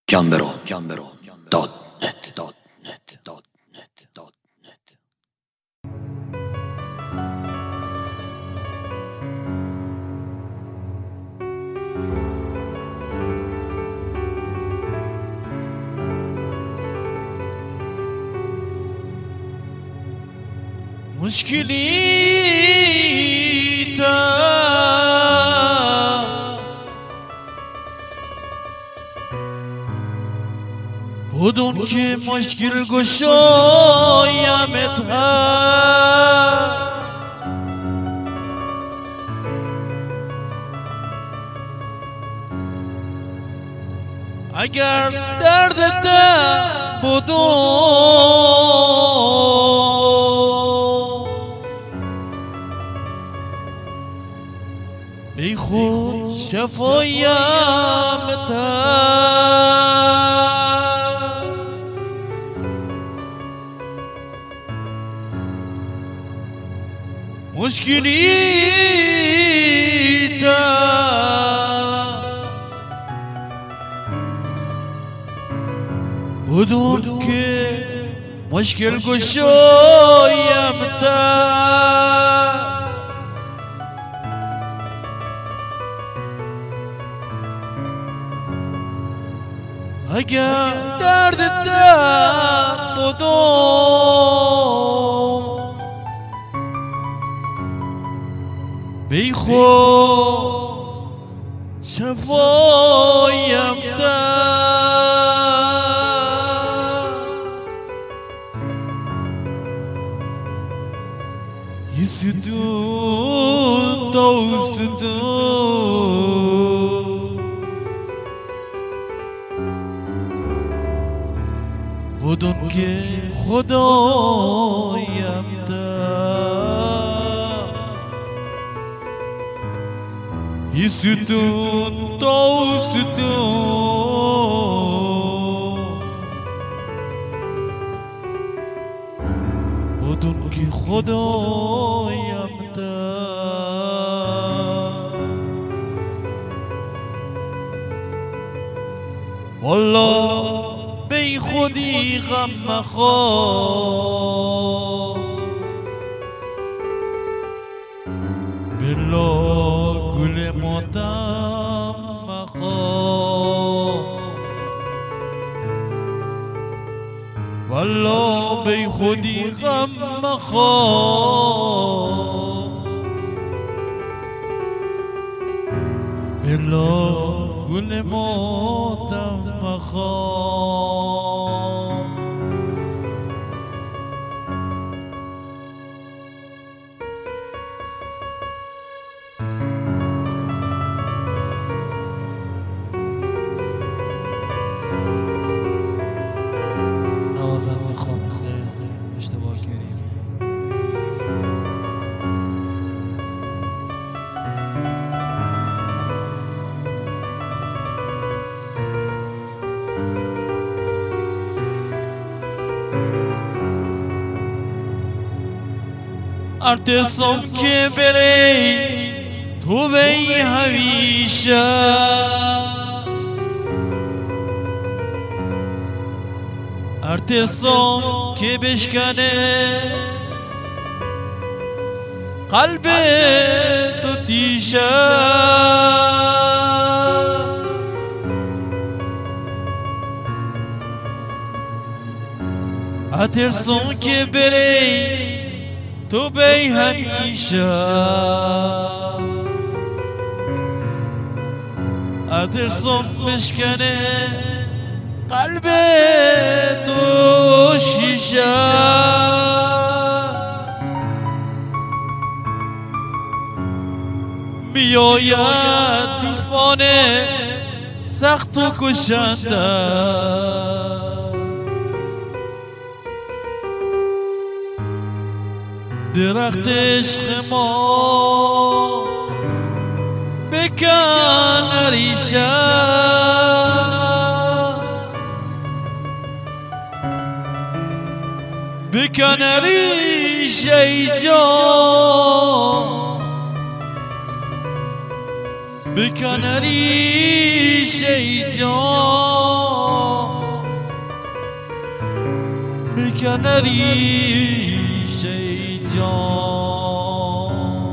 gambero.net مشکلیتا بدون که مشکل گشایمت اگر دردت بدون بی خود شفایمت مشکلیتا بدون که مشکل گشایمت اگر دردت بدون بی خود شفایمت یستون دوستون بدون که خدایمت یستون دوستون بدون که خدایمت والله بی خودی غم مخواه بالله گل ماتم مخواه والله بی خودی غم مخواه بالله گل ماتم مخواه نوازنده خواننده اشتباه کردیم ارتسام که بری تو بی همیشه ارتسام که بشکنه قلب تو تیشه ارتسام که بری تو بی همیشه ادرسم بشکنه قلب تو شیشه بیاید طوفان سخت و کشنده درخت عشق ما بکن ریشه بکن ریشه ای جان بکن ریشه ای جان ریشه جان.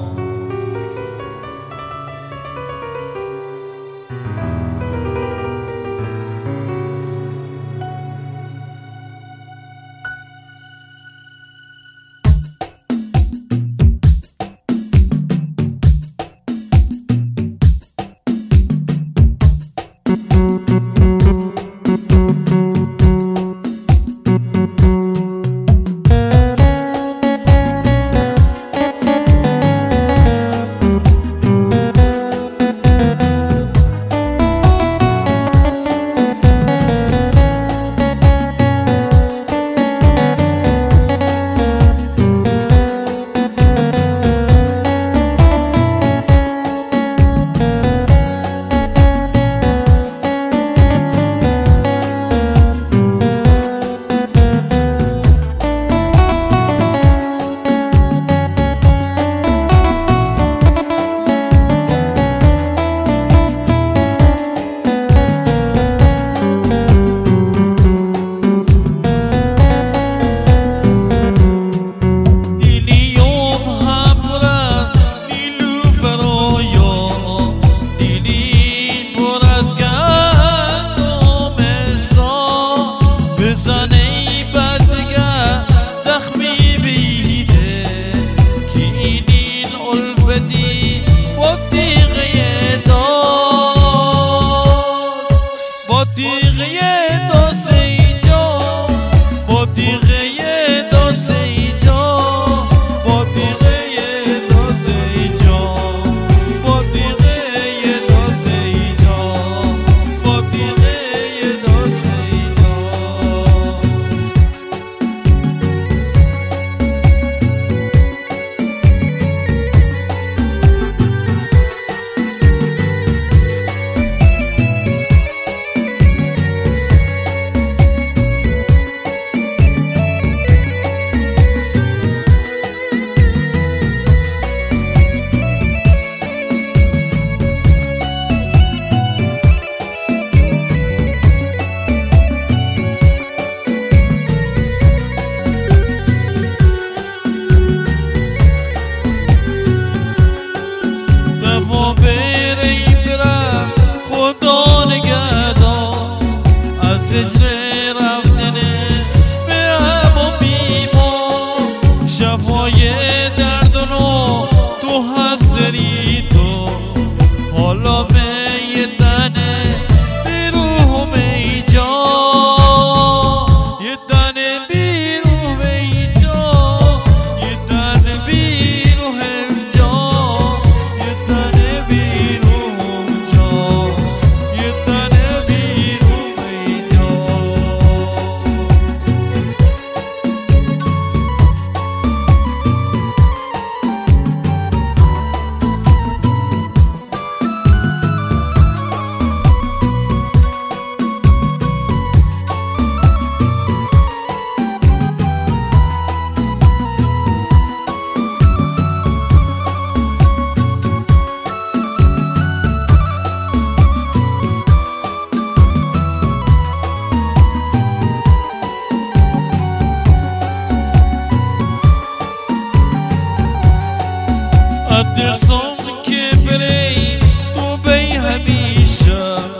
ادرسم که بری تو بی همیشه،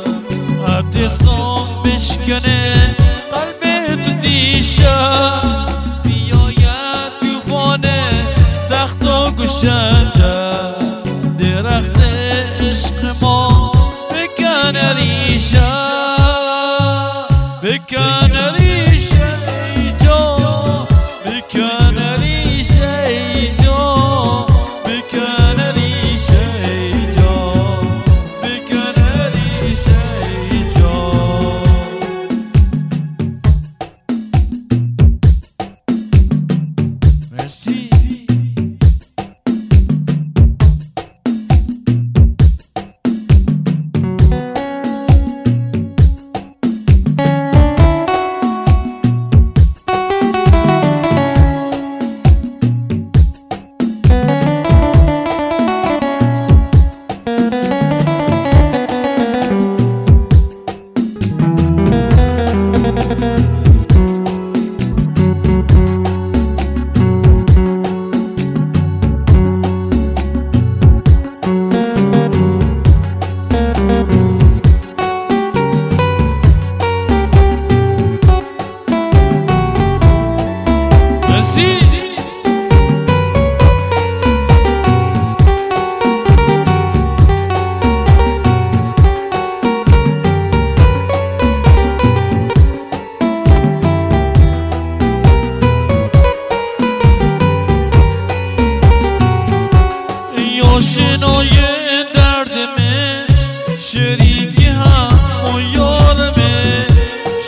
ادرسم بشکنه قلبت دیشه، بیاید توفانه سخت و گشنده، درخت عشق ما بکنه ریشه، بکنه ریشه ای جان، بکنه ریشه ای جان، بکنه ریشه ای جان، بکنه ریشه ای جان. مرسی.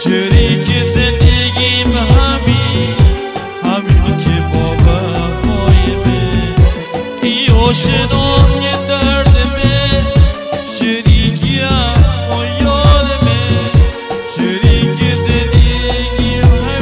شریک زندگیم همین که با وفای من ای آشنای دردمه شریکیم و یارمه شریک زندگیم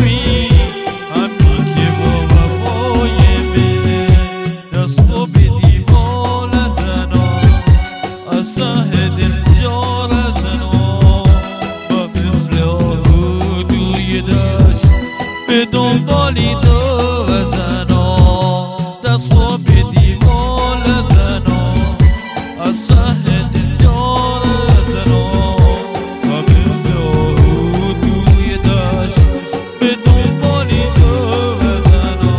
همین که با وفای من دستو به دیوار زنا از سه دل جار زنا و مثل آهو دوی دشت به دنبالی دو زنا دستو به دیوار زنا از سه دل جار زنا و مثل آهو دوی دشت به دنبالی دو زنا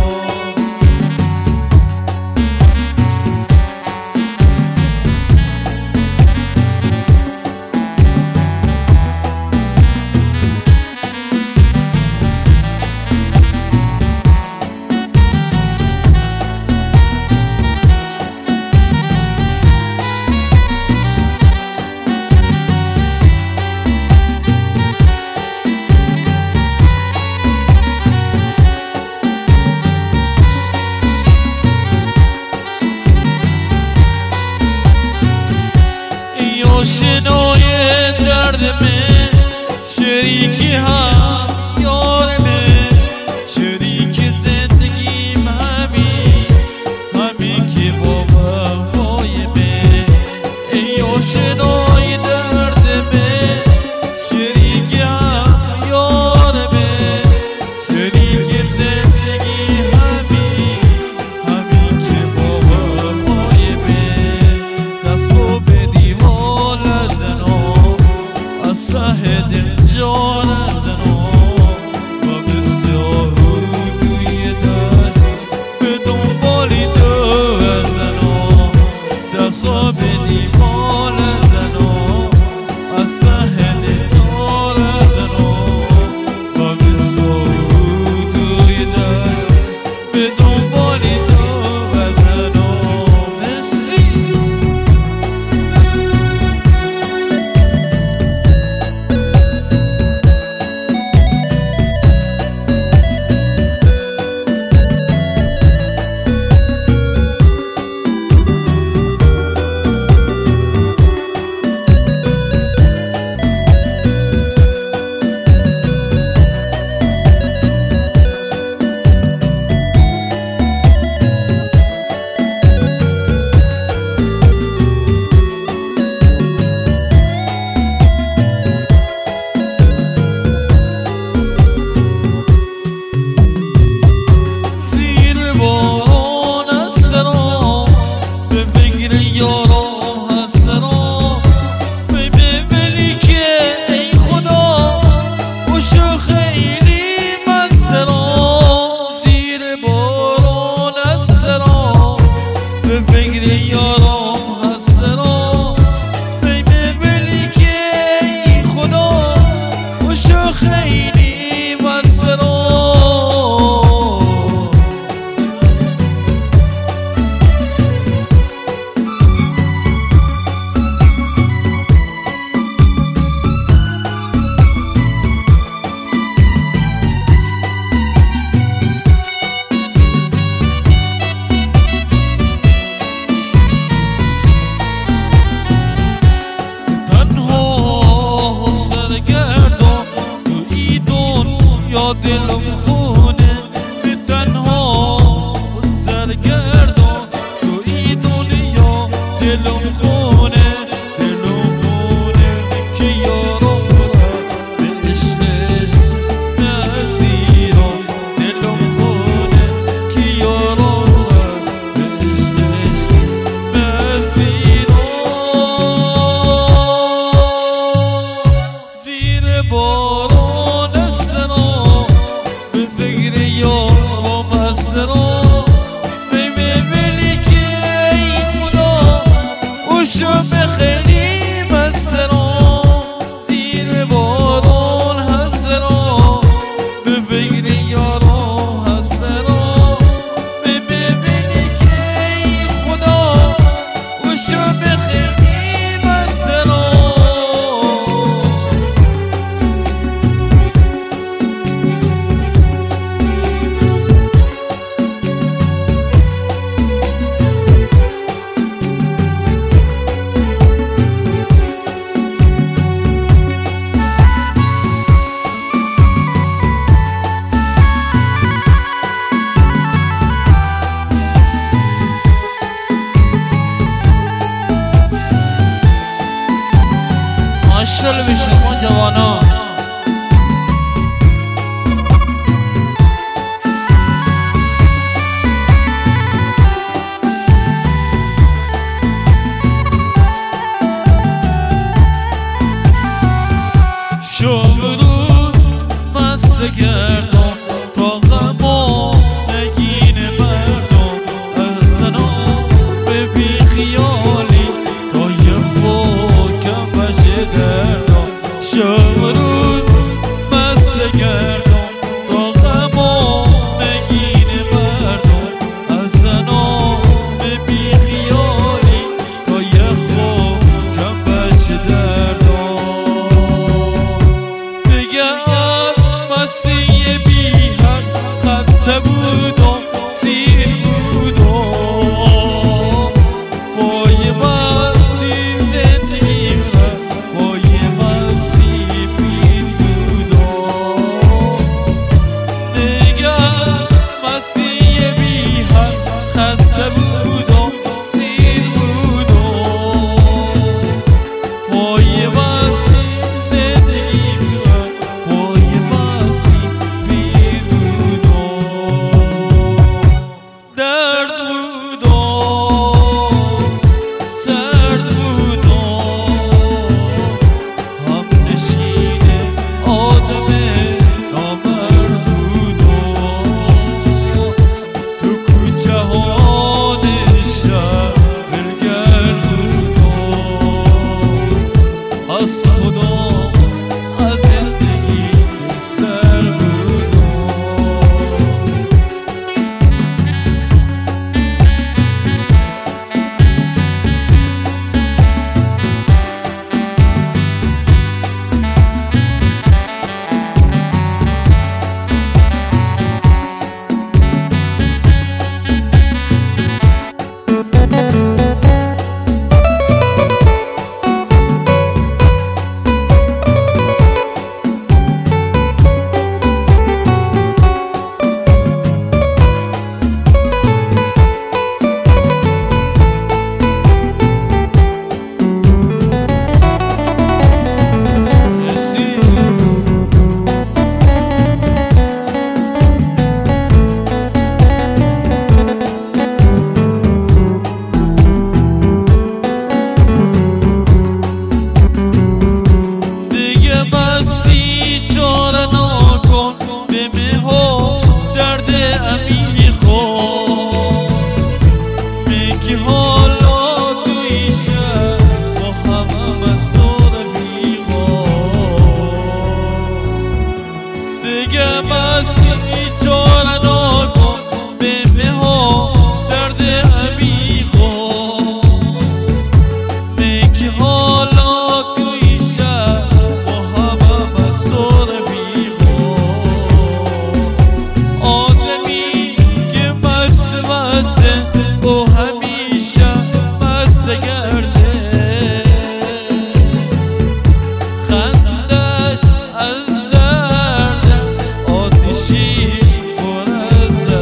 آشنای دردمه شریکی هم یارمه شریک زندگیم همین که با وفای من ای آشنای دردمه شریکی هم یارمه شریک زندگی همین که با وفای من دستو به دیوار سه دل جان زنا و مثل آهو توی دشت به دنبالی دو زنا دستها به دیوار زنا از سه دل جان زنا و مثل آهو توی دشت به دنبالی دو زنا دلم خونه به تنها سرگردان توی دنیا دلم خونه که یارم به عشقش نزیرم دلم خونه که یارم به عشقش نزیرم زیر باران سنا جوانان. شب روز مست گردم تا غم و نگین مردم، از زنان به بی خیالی تا یه خوکم بشه دردم. شب روز مست گردم تا غم و نگین مردم، از زنان به بی خیالی تا یه خوکم بشه دردم. خسته بودم سیر بودم، با یه مستی زندگی با یه مستی پیر بودم. نگه مستی بی حد خسته بودم سیر بودم، با یه مستی زندگی با یه مستی پیر خندش از درد آتشی پر از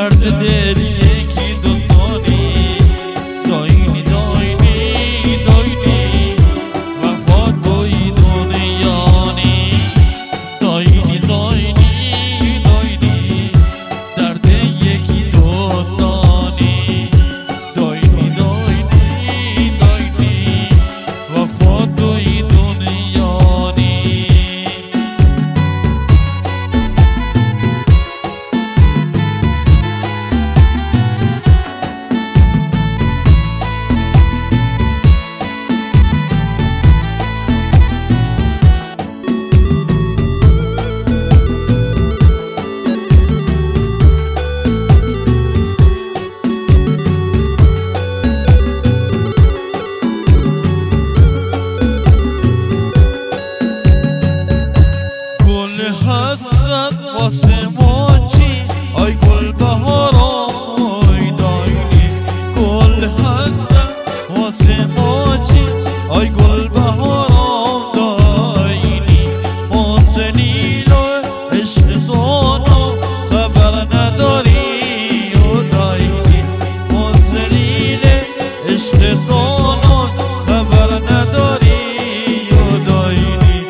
درد دل یکی دوتانی داینی داینی داینی وفا توی دنیانی داینی داینی داینی درد یکی دوتانی داینی داینی داینی وفا توی دنیانی حسرت واسه ما چی آی گل بهارا آی داینی گل حسرت واسه ما چی آی گل بهارا داینی ما زنیل و عشق دانا خبر نداری و داینی ما زنیل عشق دانا خبر نداری و داینی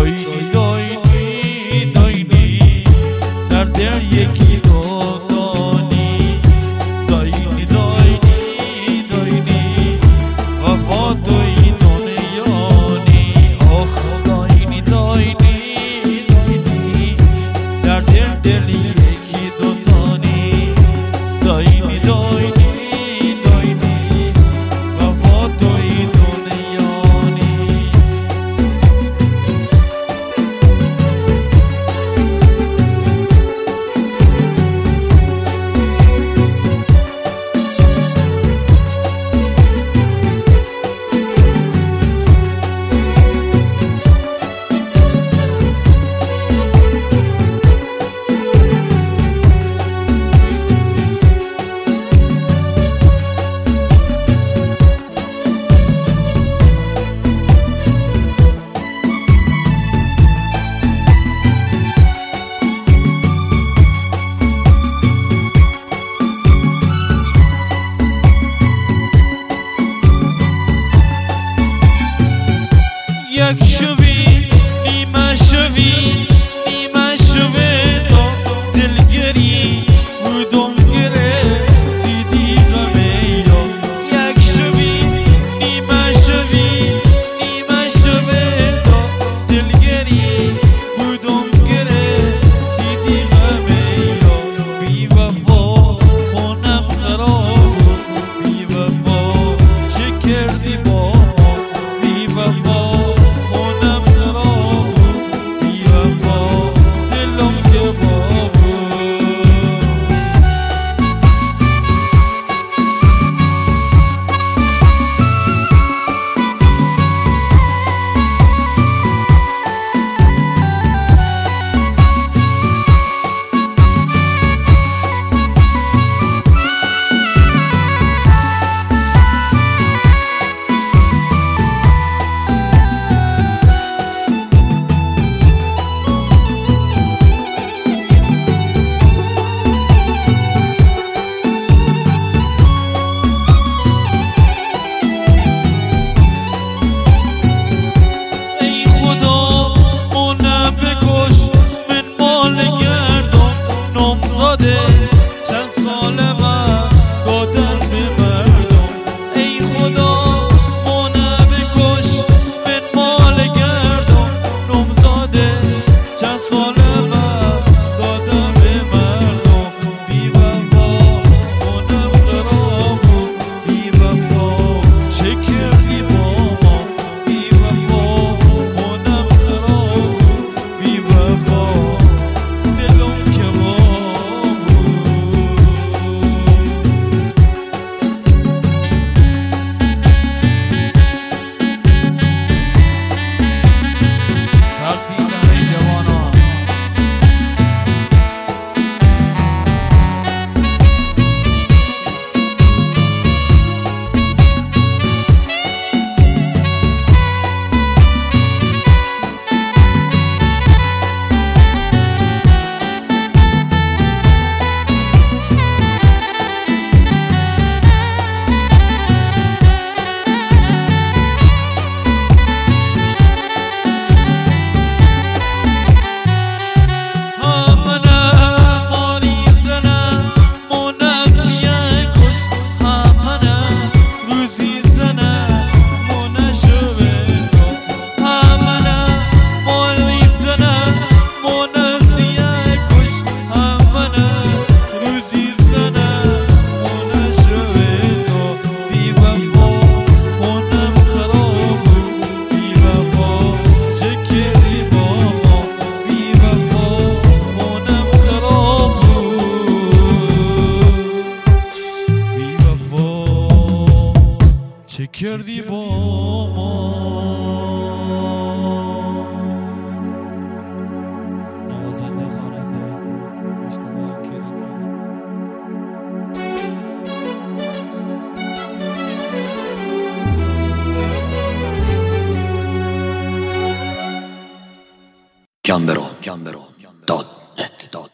داینی داینی در دل یکی دوتانی داینی داینی داینی وفا توی دنیانی آخ داینی داینی داینی در دل یکی دوتانی داینی داینی داینی وفا توی دنیانی یک شوی نیمه شوی نیمه شوی تو دلگری بودم گره زیدی غمه یا یک شوی نیمه شوی نیمه شوی تو دلگری بودم گره زیدی غمه یا بی وفا خونم خراب بی وفا چه کردی با بی وفا خونم کردی با ما. نوازنده خواننده مجتبی کریمی. Gambero.net